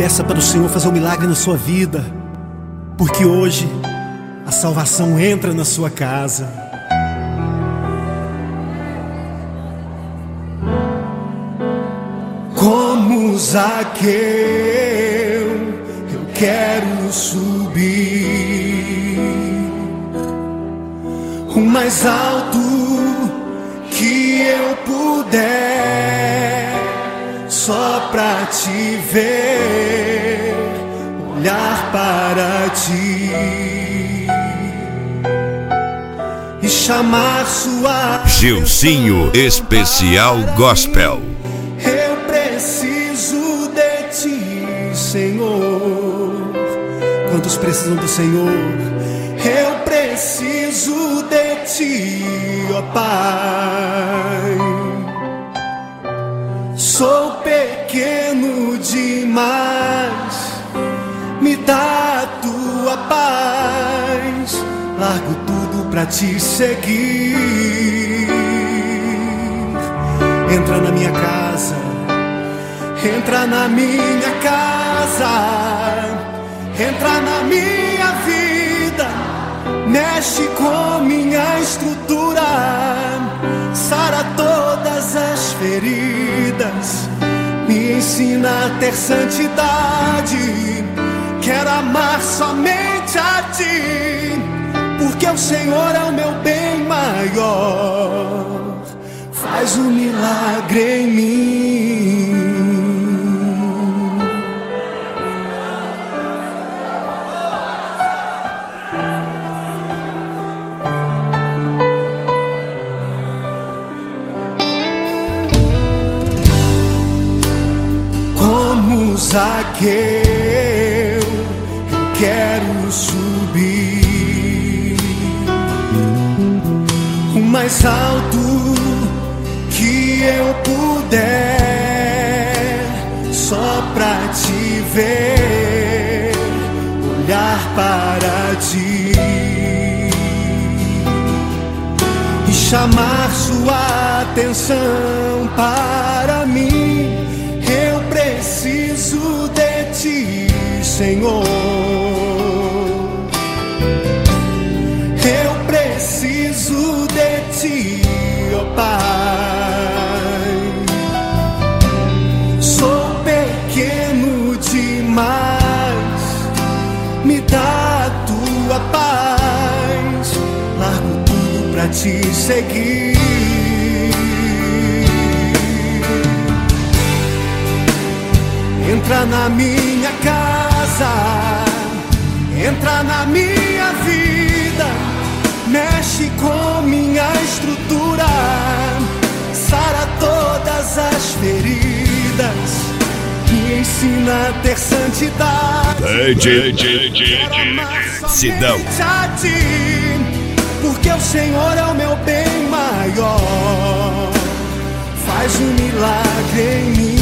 Peça para o Senhor fazer um milagre na sua vida, porque hoje a salvação entra na sua casa. Como Zaqueu, eu quero subir o mais alto que eu puder, só pra te ver, olhar para ti e chamar sua Gilcinho Especial Gospel. Eu preciso de ti, Senhor. Quantos precisam do Senhor? Eu preciso de ti, ó Pai. Sou pequeno demais, me dá a tua paz. Largo tudo pra te seguir. Entra na minha casa, entra na minha casa, entra na minha vida, mexe com minha estrutura, sara todas as feridas, me ensina a ter santidade. Quero amar somente a ti, porque o Senhor é o meu bem maior. Faz um milagre em mim. Como Zaqueu, eu quero subir o mais alto que eu puder, só pra te ver, olhar para ti e chamar sua atenção para mim. Eu preciso de ti, Senhor. Eu preciso de ti, ó Pai. Sou pequeno demais, me dá a tua paz. Largo tudo pra te seguir. Entra na minha casa, entra na minha vida, mexe com minha estrutura, sara todas as feridas, me ensina a ter santidade. Sidão. Porque o Senhor é o meu bem maior. Faz um milagre em mim.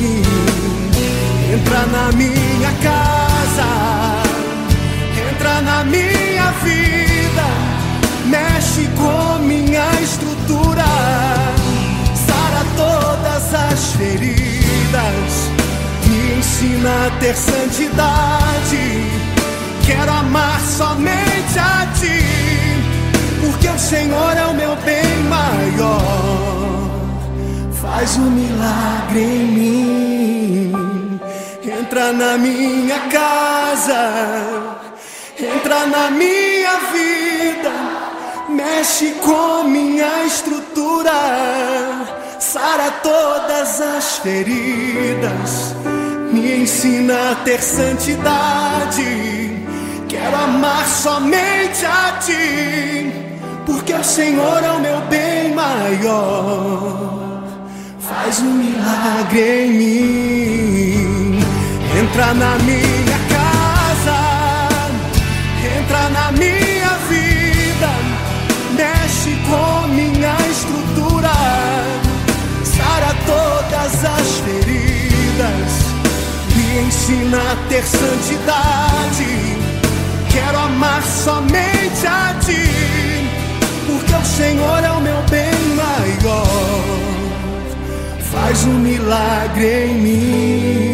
Entra na minha casa, entra na minha vida, mexe com minha estrutura, sara todas as feridas, me ensina a ter santidade. Quero amar somente a ti, porque o Senhor é o meu bem maior. Faz um milagre em mim. Entra na minha casa, entra na minha vida, mexe com minha estrutura, sara todas as feridas, me ensina a ter santidade. Quero amar somente a ti, porque o Senhor é o meu bem maior. Faz um milagre em mim. Entra na minha casa, entra na minha vida, mexe com minha estrutura, sara todas as feridas, me ensina a ter santidade. Quero amar somente a ti, porque o Senhor é o meu bem maior. Faz um milagre em mim.